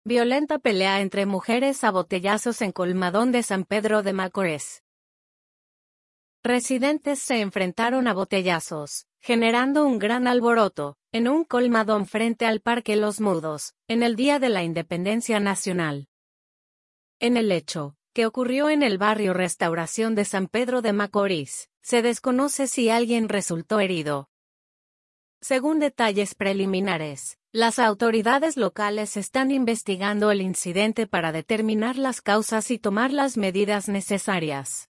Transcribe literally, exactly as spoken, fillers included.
Violenta pelea entre mujeres a botellazos en Colmadón de San Pedro de Macorís. Residentes se enfrentaron a botellazos, generando un gran alboroto, en un colmadón frente al Parque Los Mudos, en el Día de la Independencia Nacional. En el hecho, que ocurrió en el barrio Restauración de San Pedro de Macorís, se desconoce si alguien resultó herido. Según detalles preliminares, las autoridades locales están investigando el incidente para determinar las causas y tomar las medidas necesarias.